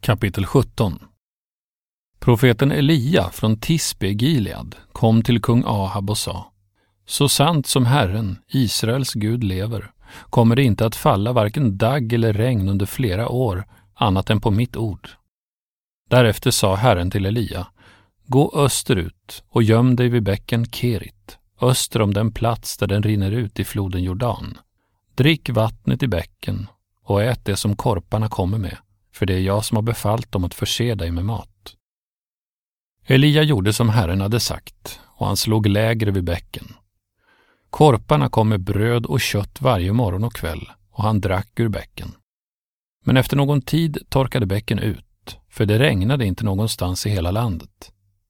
Kapitel 17. Profeten Elia från Tisbe i Gilead kom till kung Ahab och sa: Så sant som Herren, Israels Gud, lever, kommer det inte att falla varken dagg eller regn under flera år, annat än på mitt ord. Därefter sa Herren till Elia: Gå österut och göm dig vid bäcken Kerit, öster om den plats där den rinner ut i floden Jordan. Drick vattnet i bäcken och ät det som korparna kommer med, för det är jag som har befallt dem att förse dig med mat. Elia gjorde som Herren hade sagt, och han slog läger vid bäcken. Korparna kom med bröd och kött varje morgon och kväll, och han drack ur bäcken. Men efter någon tid torkade bäcken ut, för det regnade inte någonstans i hela landet.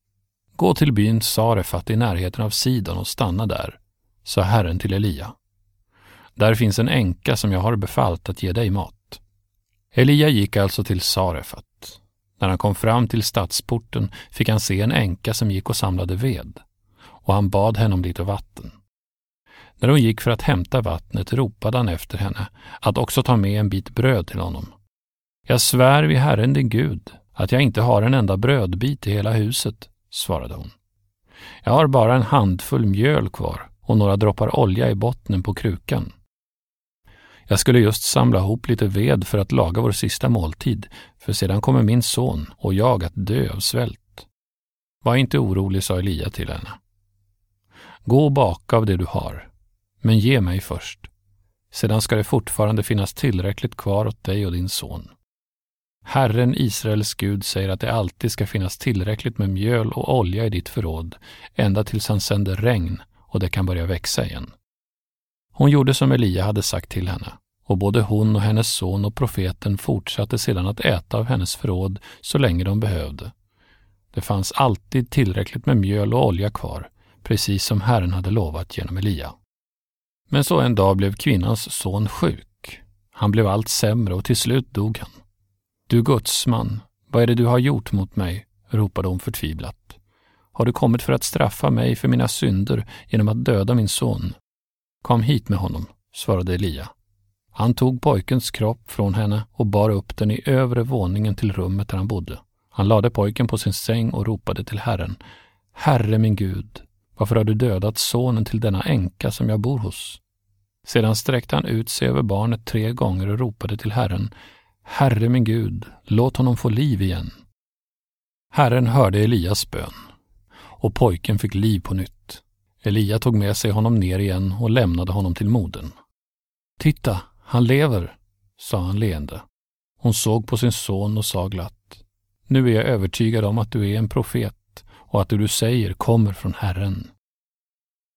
Gå till byn Sarefat i närheten av Sidon och stanna där, sa Herren till Elia. Där finns en änka som jag har befallt att ge dig mat. Elia gick alltså till Sarefat. När han kom fram till stadsporten fick han se en änka som gick och samlade ved, och han bad henne om lite vatten. När hon gick för att hämta vattnet ropade han efter henne att också ta med en bit bröd till honom. Jag svär vid Herren din Gud att jag inte har en enda brödbit i hela huset, svarade hon. Jag har bara en handfull mjöl kvar och några droppar olja i bottnen på krukan. Jag skulle just samla ihop lite ved för att laga vår sista måltid, för sedan kommer min son och jag att dö av svält. Var inte orolig, sa Elia till henne. Gå och baka av det du har, men ge mig först. Sedan ska det fortfarande finnas tillräckligt kvar åt dig och din son. Herren, Israels Gud, säger att det alltid ska finnas tillräckligt med mjöl och olja i ditt förråd, ända tills han sänder regn och det kan börja växa igen. Hon gjorde som Elia hade sagt till henne, och både hon och hennes son och profeten fortsatte sedan att äta av hennes förråd så länge de behövde. Det fanns alltid tillräckligt med mjöl och olja kvar, precis som Herren hade lovat genom Elia. Men så en dag blev kvinnans son sjuk. Han blev allt sämre och till slut dog han. Du gudsman, vad är det du har gjort mot mig? Ropade hon förtvivlat. Har du kommit för att straffa mig för mina synder genom att döda min son? Kom hit med honom, svarade Elia. Han tog pojkens kropp från henne och bar upp den i övre våningen till rummet där han bodde. Han lade pojken på sin säng och ropade till Herren: Herre min Gud, varför har du dödat sonen till denna änka som jag bor hos? Sedan sträckte han ut sig över barnet 3 gånger och ropade till Herren: Herre min Gud, låt honom få liv igen. Herren hörde Elias bön, och pojken fick liv på nytt. Elia tog med sig honom ner igen och lämnade honom till modern. Titta, han lever, sa han leende. Hon såg på sin son och sa glatt: Nu är jag övertygad om att du är en profet och att det du säger kommer från Herren.